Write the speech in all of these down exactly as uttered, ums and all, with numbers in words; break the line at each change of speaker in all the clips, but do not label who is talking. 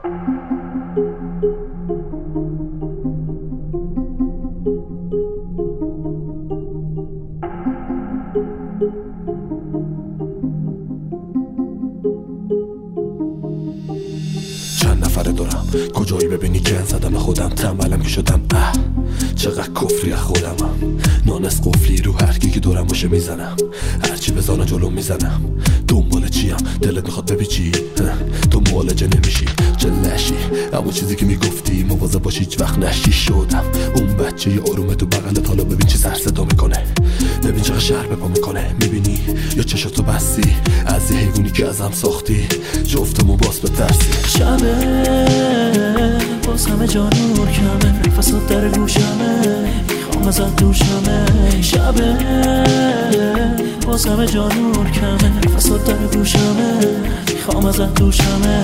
چند نفره دارم کجایی ببینی که زدم خودم تنبلم که شدم اه چقدر کفری از خودمم نانس قفلی رو هر کی که دورم باشه میزنم هرچی بزانه جلو میزنم دنبال چیم دلت میخواد بپیچی تو معالجه نمیشی جلشی اما چیزی که میگفتی مواظب باشی هیچ وقت نشی شدم اون بچه ی آرومه تو بغلت حالا ببین چی سر صدا میکنه ببین چقدر شهر به پا میکنه میبینی یا چشاتو بستی از یه حیوانی که ازم ساختی جفتمون باز بترسی
شبه باز همه جا نور کمه نفسات در گوشمه میخوام ازت دوشمه شبه باز همه جا نور کمه نفسات در گوشمه میخوام ازت دوشمه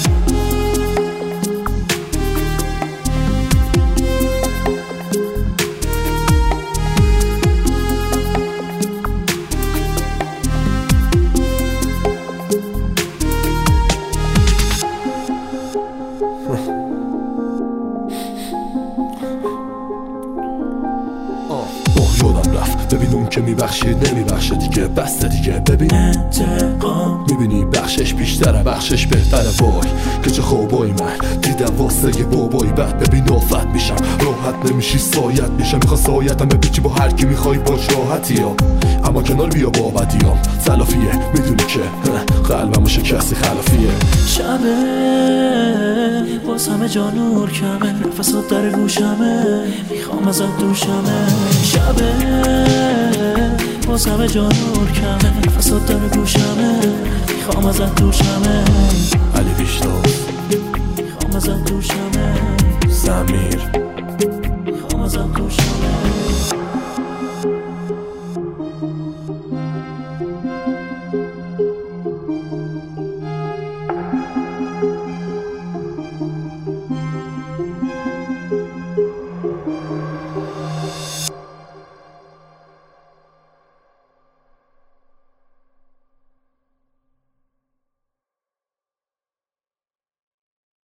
یادم رفت ببین اون که میبخشید نمیبخشه دیگه بسته دیگه ببین
انتقام
میبینی بخشش بیشتره بخشش بهتره وای که چه خوبایی من دیدم واسه یه بابایی بد ببین آفت میشم راحت نمیشی سایت میشم میخوا سایتم بپیچی با هر کی میخوای باش راحتی ها اما کنار بیا با بدیام تلافیه میدونی که قلبمو شکستی خلافیه
شبه باز همه جا نور کمه نفسات در گوشمه میخوام ازت دوشمه شبه باز همه جا نور کمه نفسات در گوشمه میخوام ازت دوشمه
علی بیشتاز
میخوام ازت دوشمه
سمیر
میخوام ازت دوشمه